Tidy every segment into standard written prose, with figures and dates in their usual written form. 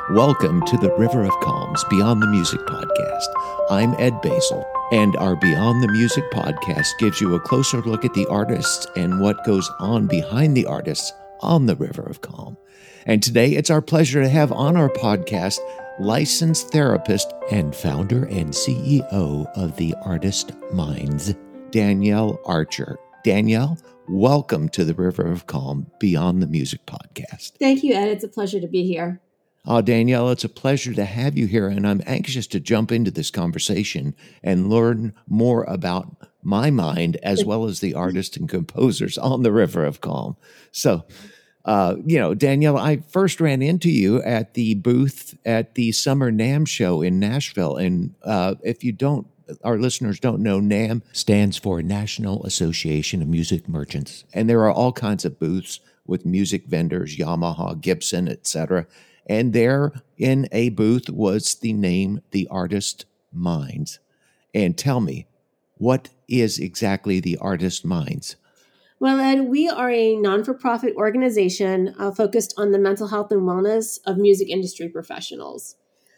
Welcome to the River of Calms Beyond the Music podcast. I'm Ed Basil, and our Beyond the Music podcast gives you a closer look at the artists and what goes on behind the artists on the River of Calm. And today it's our pleasure to have on our podcast licensed therapist and founder and CEO of the Artist Minds, Danielle Archer. Danielle, welcome to the River of Calm Beyond the Music podcast. Thank you, Ed. It's a pleasure to be here. Danielle, it's a pleasure to have you here, and I'm anxious to jump into this conversation and learn more about my mind as well as the artists and composers on the River of Calm. So, Danielle, I first ran into you at the booth at the Summer NAMM show in Nashville, and if you don't, our listeners don't know, NAMM stands for National Association of Music Merchants, and there are all kinds of booths with music vendors, Yamaha, Gibson, etc. And there in a booth was the name, The Artist Minds. And tell me, what is exactly the Artist Minds? Well, Ed, we are a non-for-profit organization focused on the mental health and wellness of music industry professionals.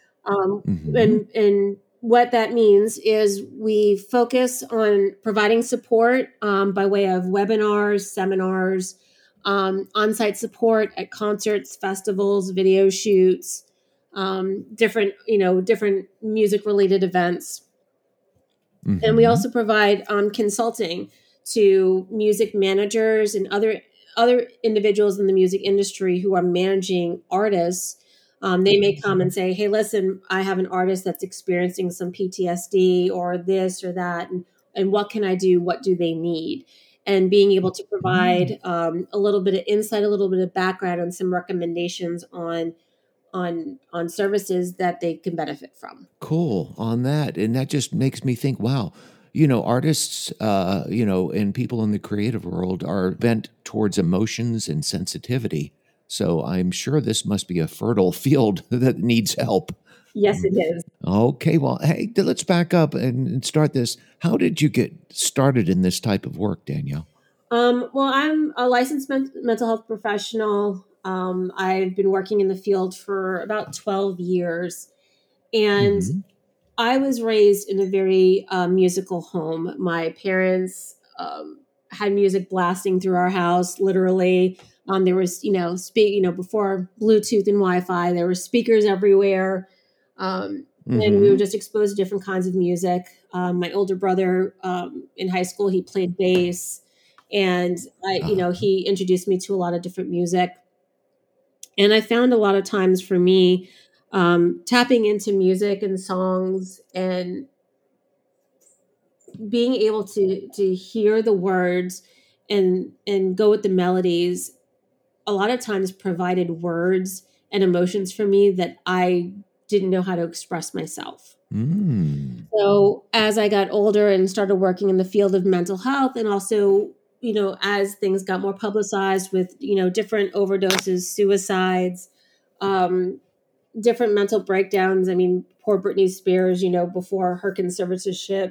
And what that means is we focus on providing support by way of webinars, seminars, on-site support at concerts, festivals, video shoots, different music-related events. Mm-hmm. And we also provide consulting to music managers and other individuals in the music industry who are managing artists. They may come and say, hey, listen, I have an artist that's experiencing some PTSD or this or that, and what can I do? What do they need? And being able to provide a little bit of insight, a little bit of background, and some recommendations on services that they can benefit from. Cool on that. And that just makes me think, wow, artists, and people in the creative world are bent towards emotions and sensitivity. So I'm sure this must be a fertile field that needs help. Yes, it is. Okay, well, hey, let's back up and start this. How did you get started in this type of work, Danielle? Well, I'm a licensed mental health professional. I've been working in the field for about 12 years. And I was raised in a very musical home. My parents had music blasting through our house, literally. There was, before Bluetooth and Wi-Fi, there were speakers everywhere. And we were just exposed to different kinds of music. My older brother in high school, he played bass, and he introduced me to a lot of different music. And I found a lot of times for me, tapping into music and songs and being able to hear the words and go with the melodies, a lot of times provided words and emotions for me that I didn't know how to express myself. So as I got older and started working in the field of mental health, and also, as things got more publicized with, different overdoses, suicides, different mental breakdowns. I mean, poor Britney Spears, before her conservatorship,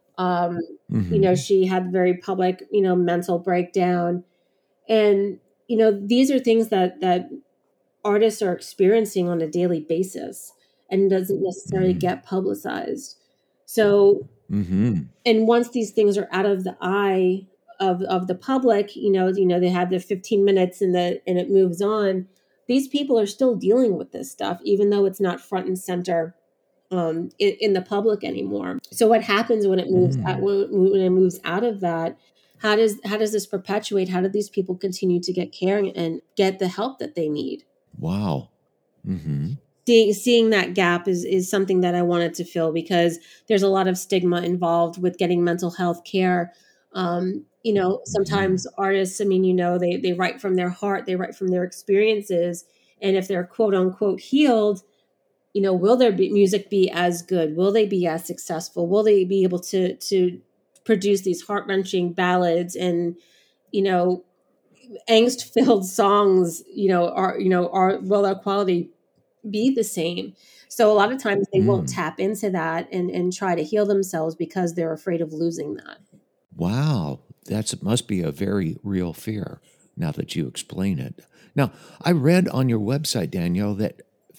she had very public, mental breakdown. And, these are things that artists are experiencing on a daily basis and doesn't necessarily get publicized. So, and once these things are out of the eye of the public, they have their 15 minutes and it moves on. These people are still dealing with this stuff, even though it's not front and center in the public anymore. So what happens when it moves when it moves out of that? How does this perpetuate? How do these people continue to get care and get the help that they need? Wow. Seeing that gap is something that I wanted to fill, because there's a lot of stigma involved with getting mental health care. Sometimes artists, they write from their heart, they write from their experiences. And if they're quote unquote healed, will their music be as good? Will they be as successful? Will they be able to produce these heart-wrenching ballads and, angst-filled songs, will their quality be the same? So a lot of times they won't tap into that and try to heal themselves because they're afraid of losing that. Wow. That must be a very real fear now that you explain it. Now, I read on your website, Danielle, that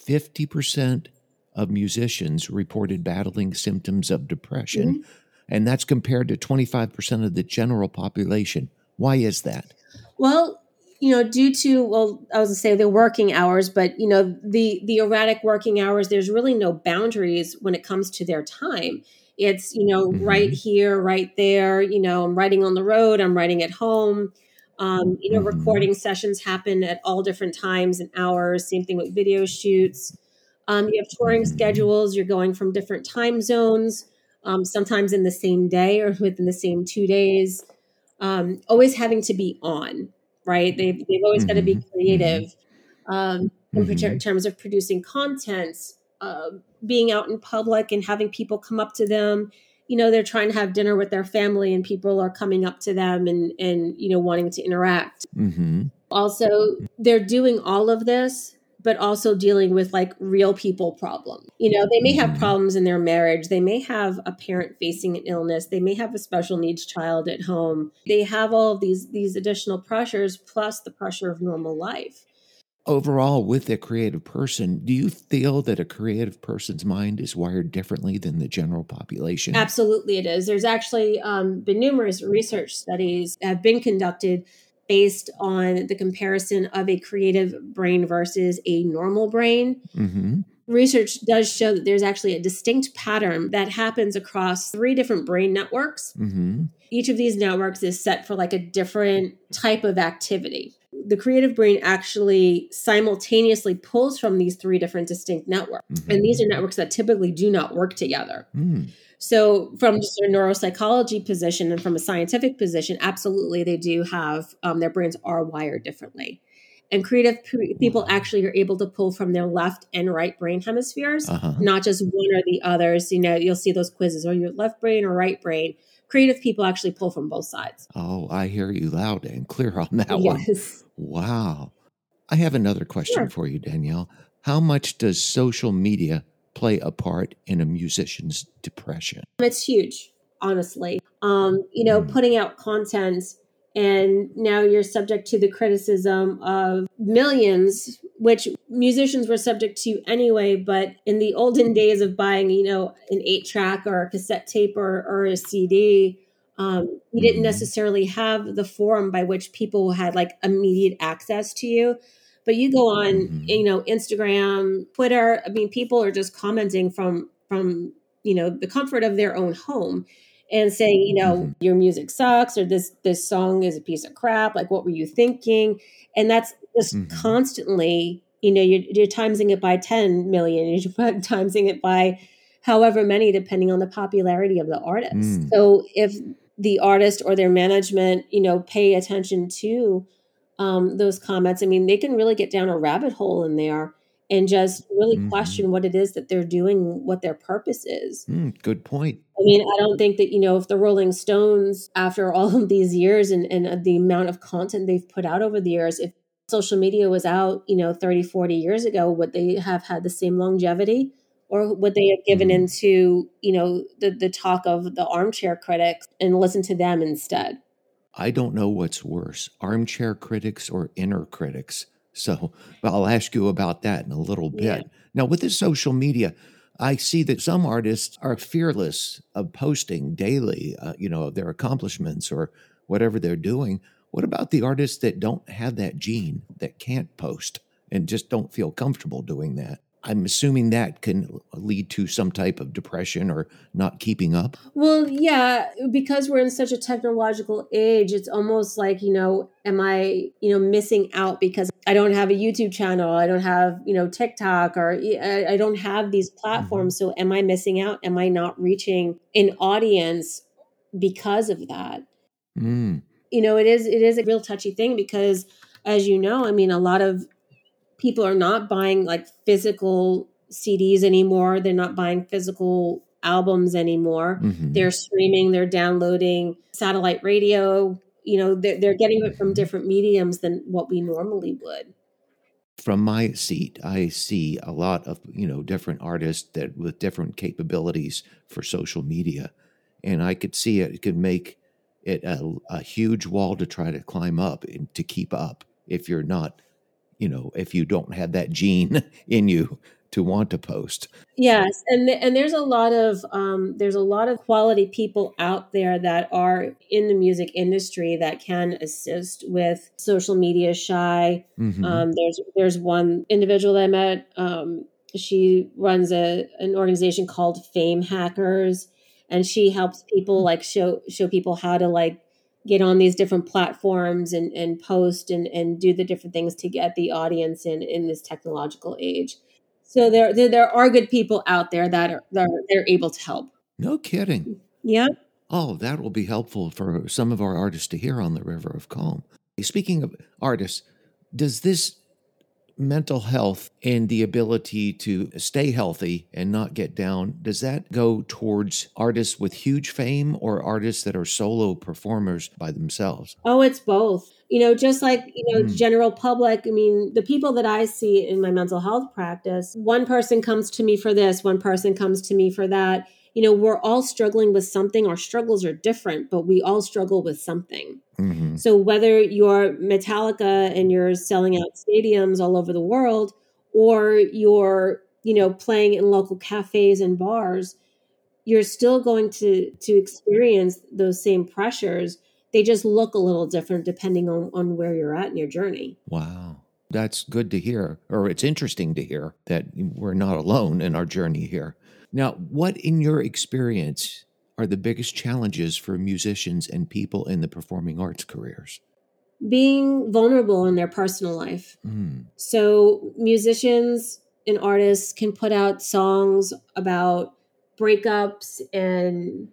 50% of musicians reported battling symptoms of depression, Mhm. and that's compared to 25% of the general population. Why is that? Well, due to, well, I was gonna say the working hours, but the erratic working hours, there's really no boundaries when it comes to their time. It's, right Mm-hmm. here, right there. I'm writing on the road, I'm writing at home. Mm-hmm. Recording sessions happen at all different times and hours. Same thing with video shoots. You have touring Mm-hmm. schedules. You're going from different time zones, sometimes in the same day or within the same 2 days. Always having to be on, right? They've always got to Mm-hmm. be creative, in Mm-hmm. terms of producing content, uh, being out in public and having people come up to them. They're trying to have dinner with their family, and people are coming up to them and wanting to interact. Mm-hmm. Also, they're doing all of this, but also dealing with like real people problems. They may have Mm-hmm. problems in their marriage. They may have a parent facing an illness. They may have a special needs child at home. They have all of these additional pressures plus the pressure of normal life. Overall, with a creative person, do you feel that a creative person's mind is wired differently than the general population? Absolutely, it is. There's actually been numerous research studies that have been conducted based on the comparison of a creative brain versus a normal brain. Mm-hmm. Research does show that there's actually a distinct pattern that happens across three different brain networks. Mm-hmm. Each of these networks is set for like a different type of activity. The creative brain actually simultaneously pulls from these three different distinct networks. And Mm-hmm. these are networks that typically do not work together. Mm. So, from just a neuropsychology position and from a scientific position, absolutely, they do have their brains are wired differently. And creative people actually are able to pull from their left and right brain hemispheres, Uh-huh. not just one or the others. You'll see those quizzes: are you left brain or right brain? Creative people actually pull from both sides. Oh, I hear you loud and clear on that one. Yes. Wow. I have another question Sure. for you, Danielle. How much does social media play a part in a musician's depression? It's huge, honestly. Mm. Putting out content and now you're subject to the criticism of millions, which musicians were subject to anyway. But in the olden days of buying, an 8-track or a cassette tape or a CD, you didn't Mm-hmm. necessarily have the forum by which people had like immediate access to you. But you go on, Mm-hmm. Instagram, Twitter. I mean, people are just commenting from the comfort of their own home and saying, Mm-hmm. your music sucks or this song is a piece of crap. Like, what were you thinking? And that's just Mm-hmm. constantly, you're timesing it by 10 million, you're timesing it by however many, depending on the popularity of the artist. Mm. So if the artist or their management, pay attention to those comments, I mean, they can really get down a rabbit hole in there and just really Mm-hmm. question what it is that they're doing, what their purpose is. Mm. Good point. I mean, I don't think that, if the Rolling Stones, after all of these years and the amount of content they've put out over the years, if social media was out, 30, 40 years ago, would they have had the same longevity? Or would they have given Mm. into, the talk of the armchair critics and listened to them instead? I don't know what's worse, armchair critics or inner critics. So I'll ask you about that in a little Yeah. bit. Now, with the social media, I see that some artists are fearless of posting daily, their accomplishments or whatever they're doing. What about the artists that don't have that gene, that can't post and just don't feel comfortable doing that? I'm assuming that can lead to some type of depression or not keeping up. Well, yeah, because we're in such a technological age, it's almost like, am I, missing out because I don't have a YouTube channel, I don't have, TikTok, or I don't have these Hmm. platforms. So am I missing out? Am I not reaching an audience because of that? Mm. It is a real touchy thing because, as you know, I mean, a lot of people are not buying like physical CDs anymore. They're not buying physical albums anymore. Hmm. They're streaming, they're downloading satellite radio. They're getting it from Hmm. different mediums than what we normally would. From my seat, I see a lot of different artists that with different capabilities for social media, and I could see it could make it a huge wall to try to climb up and to keep up if you're not if you don't have that gene in you to want to post. Yes, and there's a lot of quality people out there that are in the music industry that can assist with social media shy. Mm-hmm. There's one individual that I met. She runs an organization called Fame Hackers, and she helps people like show people how to like get on these different platforms and post and do the different things to get the audience in this technological age. So there are good people out there they're able to help. No kidding. Yeah. Oh, that will be helpful for some of our artists to hear on the River of Calm. Speaking of artists, does this mental health and the ability to stay healthy and not get down, does that go towards artists with huge fame or artists that are solo performers by themselves? Oh, it's both. Just like, general public, I mean, the people that I see in my mental health practice, one person comes to me for this, one person comes to me for that. We're all struggling with something. Our struggles are different, but we all struggle with something. Mm-hmm. So whether you're Metallica and you're selling out stadiums all over the world, or you're, playing in local cafes and bars, you're still going to experience those same pressures. They just look a little different depending on where you're at in your journey. Wow. That's good to hear, or it's interesting to hear that we're not alone in our journey here. Now, what in your experience are the biggest challenges for musicians and people in the performing arts careers? Being vulnerable in their personal life. Mm. So musicians and artists can put out songs about breakups and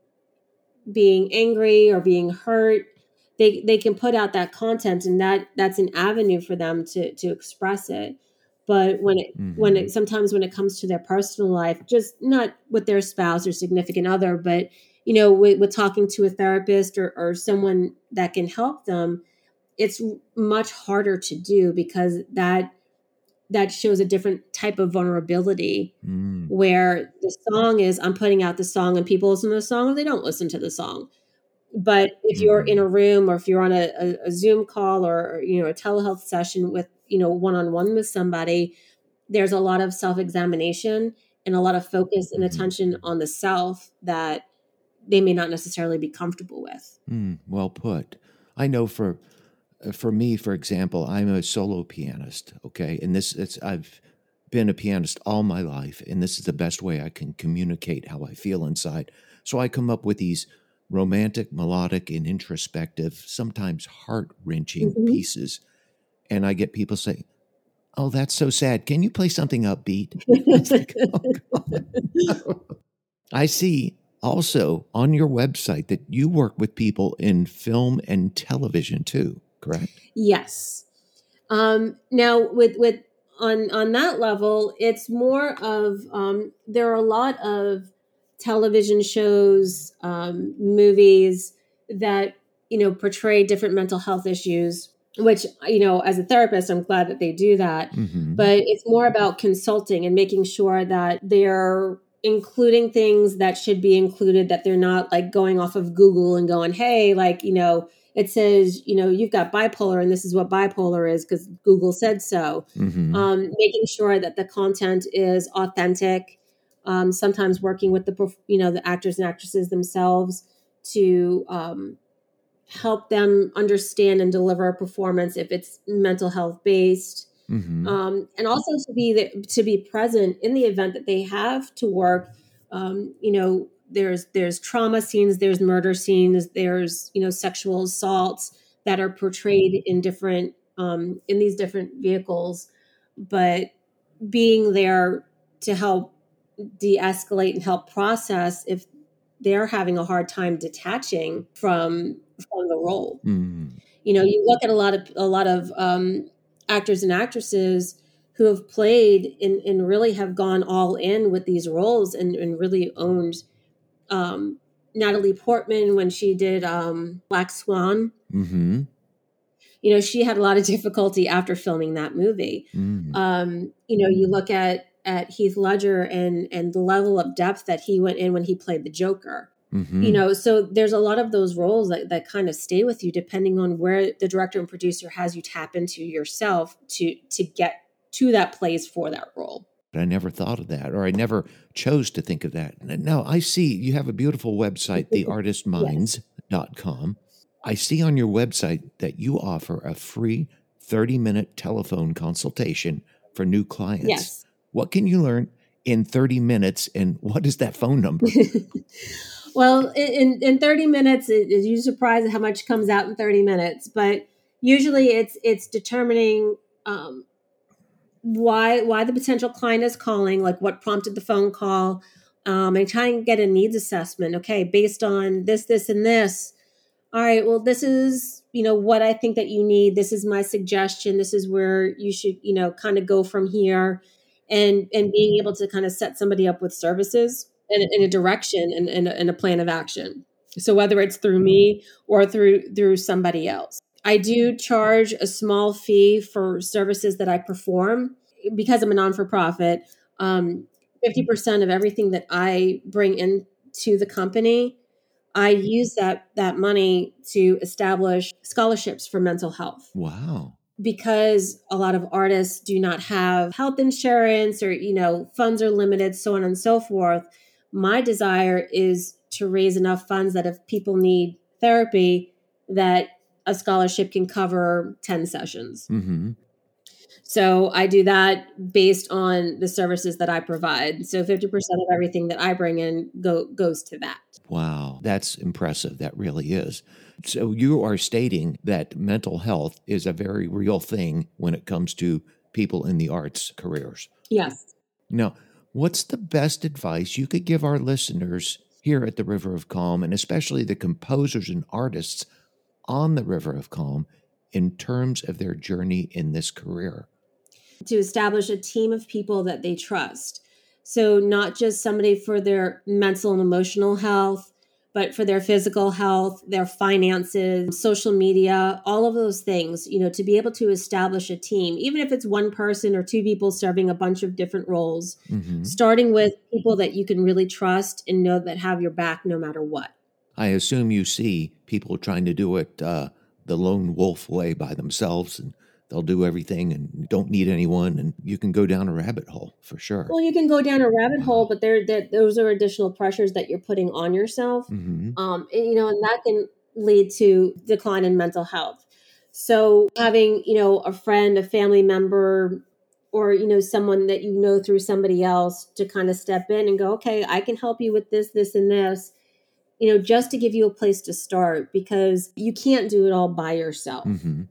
being angry or being hurt. They can put out that content, and that's an avenue for them to express it. But sometimes when it comes to their personal life, just not with their spouse or significant other, but with talking to a therapist or someone that can help them, it's much harder to do because that shows a different type of vulnerability. Where the song is, I'm putting out the song and people listen to the song or they don't listen to the song. But if you're in a room or if you're on a Zoom call or a telehealth session with, one-on-one with somebody, there's a lot of self-examination and a lot of focus and attention on the self that they may not necessarily be comfortable with. Well put. I know for me, for example, I'm a solo pianist, okay? And I've been a pianist all my life, and this is the best way I can communicate how I feel inside. So I come up with these romantic, melodic, and introspective, sometimes heart-wrenching pieces. And I get people say, "Oh, that's so sad. Can you play something upbeat?" It's like, oh, God, no. I see also on your website that you work with people in film and television too, correct? Yes. Now with on that level, it's more of there are a lot of television shows, movies that portray different mental health issues. Which as a therapist, I'm glad that they do that. But it's more about consulting and making sure that they're including things that should be included. That they're not like going off of Google and going, "Hey, like it says, you've got bipolar and this is what bipolar is because Google said so." Making sure that the content is authentic. Sometimes working with the actors and actresses themselves to help them understand and deliver a performance if it's mental health based. And also to be present in the event that they have to work. There's trauma scenes, there's murder scenes, there's sexual assaults that are portrayed in different in these different vehicles, but being there to help de-escalate and help process if they're having a hard time detaching from the role. You look at a lot of actors and actresses who have played and really have gone all in with these roles and really owned. Natalie Portman, when she did Black Swan, she had a lot of difficulty after filming that movie. You look at Heath Ledger and the level of depth that he went in when he played the Joker. So there's a lot of those roles that kind of stay with you depending on where the director and producer has you tap into yourself to get to that place for that role. I never thought of that, or I never chose to think of that. No, I see you have a beautiful website, theartistminds.com. I see on your website that you offer a free 30-minute telephone consultation for new clients. Yes. What can you learn in 30 minutes, and what is that phone number? Well, in 30 minutes, you're surprised at how much comes out in 30 minutes. But usually it's determining why the potential client is calling, like what prompted the phone call, and trying to get a needs assessment. Okay, based on this, and this. All right, well, this is, what I think that you need. This is my suggestion. This is where you should, kind of go from here, and being able to kind of set somebody up with services and in a direction and a plan of action. So whether it's through me or through somebody else. I do charge a small fee for services that I perform because I'm a non-for-profit. 50% of everything that I bring into the company, I use that money to establish scholarships for mental health. Wow. Because a lot of artists do not have health insurance or, funds are limited, so on and so forth. My desire is to raise enough funds that if people need therapy, that a scholarship can cover 10 sessions. Mm-hmm. So I do that based on the services that I provide. So 50% of everything that I bring in goes to that. Wow, that's impressive. That really is. So you are stating that mental health is a very real thing when it comes to people in the arts careers. Yes. Now, what's the best advice you could give our listeners here at the River of Calm, and especially the composers and artists on the River of Calm, in terms of their journey in this career? To establish a team of people that they trust. So not just somebody for their mental and emotional health, but for their physical health, their finances, social media, all of those things, to be able to establish a team, even if it's one person or two people serving a bunch of different roles, starting with people that you can really trust and know that have your back no matter what. I assume you see people trying to do it the lone wolf way by themselves, and they'll do everything and don't need anyone, and you can go down a rabbit hole for sure. Well, you can go down a rabbit hole, but those are additional pressures that you're putting on yourself. And that can lead to decline in mental health. So having, a friend, a family member, or, someone that through somebody else to kind of step in and go, okay, I can help you with this, and this, just to give you a place to start, because you can't do it all by yourself.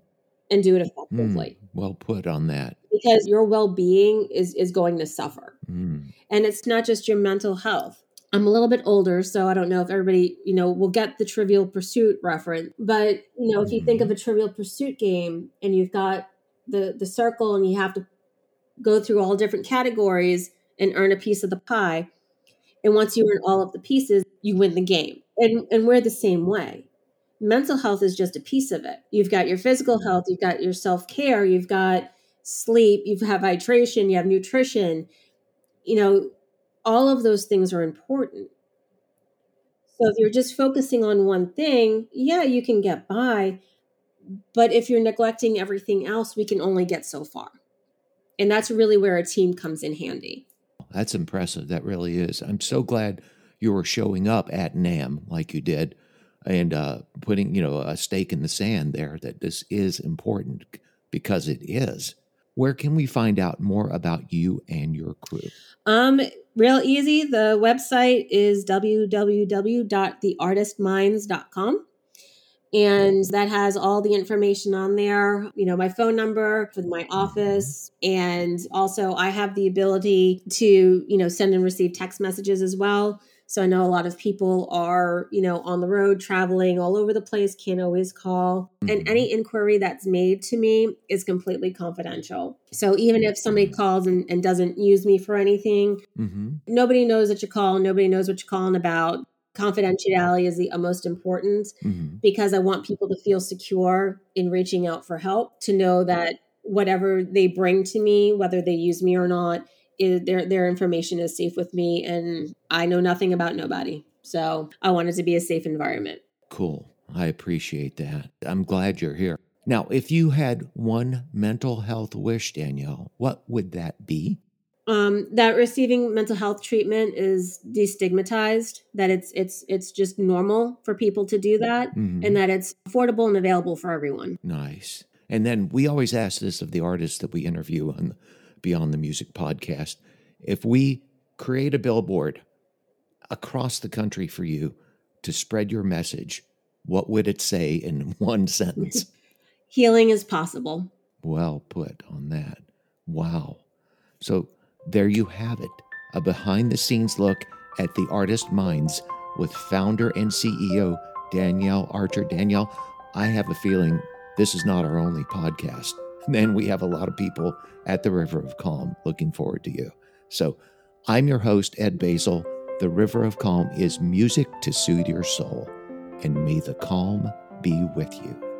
And do it effectively. Well put on that. Because your well-being is going to suffer. And it's not just your mental health. I'm a little bit older, so I don't know if everybody, will get the Trivial Pursuit reference. But, if you think of a Trivial Pursuit game and you've got the circle and you have to go through all different categories and earn a piece of the pie. And once you earn all of the pieces, you win the game. And we're the same way. Mental health is just a piece of it. You've got your physical health, you've got your self-care, you've got sleep, you have hydration, you have nutrition. All of those things are important. So if you're just focusing on one thing, yeah, you can get by. But if you're neglecting everything else, we can only get so far. And that's really where a team comes in handy. That's impressive. That really is. I'm so glad you were showing up at NAMM like you did, and putting, a stake in the sand there that this is important, because it is. Where can we find out more about you and your crew? Real easy. The website is www.theartistminds.com. And that has all the information on there, my phone number for my office. And also I have the ability to, send and receive text messages as well. So I know a lot of people are, on the road, traveling all over the place, can't always call. And any inquiry that's made to me is completely confidential. So even if somebody calls and doesn't use me for anything, nobody knows that you call, nobody knows what you're calling about. Confidentiality is the most important, because I want people to feel secure in reaching out for help, to know that whatever they bring to me, whether they use me or not, their information is safe with me, and I know nothing about nobody. So I want it to be a safe environment. Cool. I appreciate that. I'm glad you're here. Now, if you had one mental health wish, Danielle, what would that be? That receiving mental health treatment is destigmatized, that it's just normal for people to do that, and that it's affordable and available for everyone. Nice. And then we always ask this of the artists that we interview on the Beyond the Music podcast. If we create a billboard across the country for you to spread your message, what would it say in one sentence? Healing is possible. Well put on that. Wow. So there you have it, a behind-the-scenes look at the artist minds with founder and CEO Danielle Archer. Danielle, I have a feeling this is not our only podcast. And we have a lot of people at the River of Calm looking forward to you. So I'm your host, Ed Basil. The River of Calm is music to soothe your soul. And may the calm be with you.